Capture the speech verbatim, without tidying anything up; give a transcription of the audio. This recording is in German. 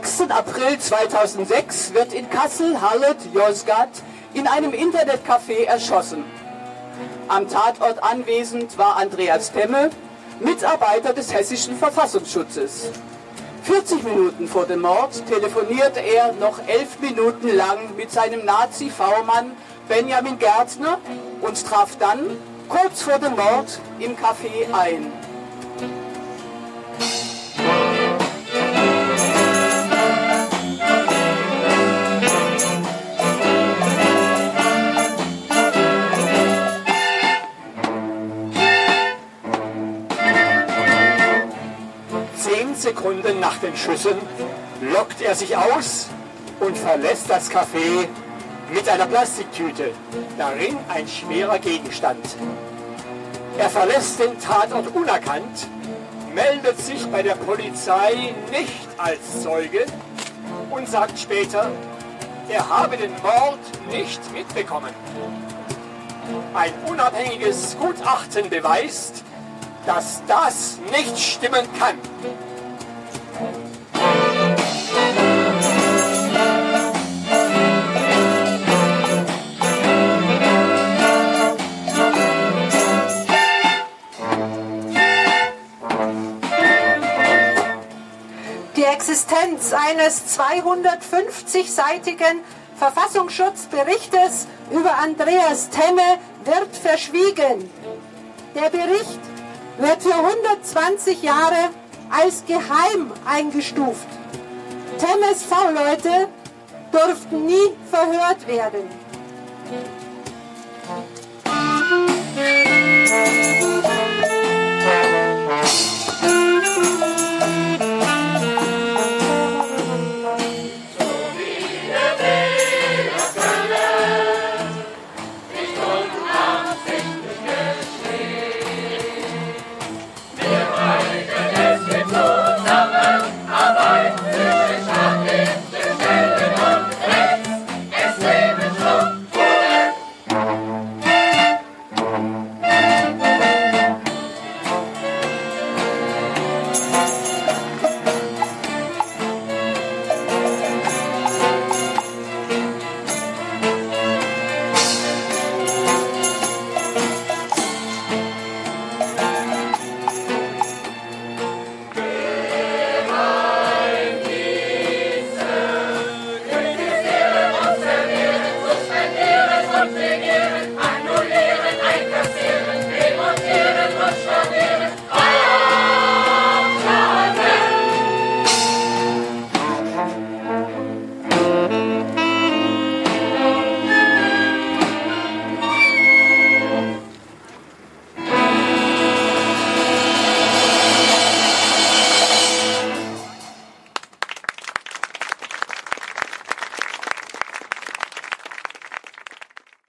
sechsten April zweitausendsechs wird in Kassel-Harlet Josgat in einem Internetcafé erschossen. Am Tatort anwesend war Andreas Temme, Mitarbeiter des Hessischen Verfassungsschutzes. vierzig Minuten vor dem Mord telefonierte er noch elf Minuten lang mit seinem Nazi-V-Mann Benjamin Gärtner und traf dann kurz vor dem Mord im Café ein. Zehn Sekunden nach den Schüssen lockt er sich aus und verlässt das Café mit einer Plastiktüte, darin ein schwerer Gegenstand. Er verlässt den Tatort unerkannt, meldet sich bei der Polizei nicht als Zeuge und sagt später, er habe den Mord nicht mitbekommen. Ein unabhängiges Gutachten beweist, dass das nicht stimmen kann. Die Existenz eines zweihundertfünfzig-seitigen Verfassungsschutzberichtes über Andreas Temme wird verschwiegen. Der Bericht wird für hundertzwanzig Jahre als geheim eingestuft. Temmes V-Leute durften nie verhört werden.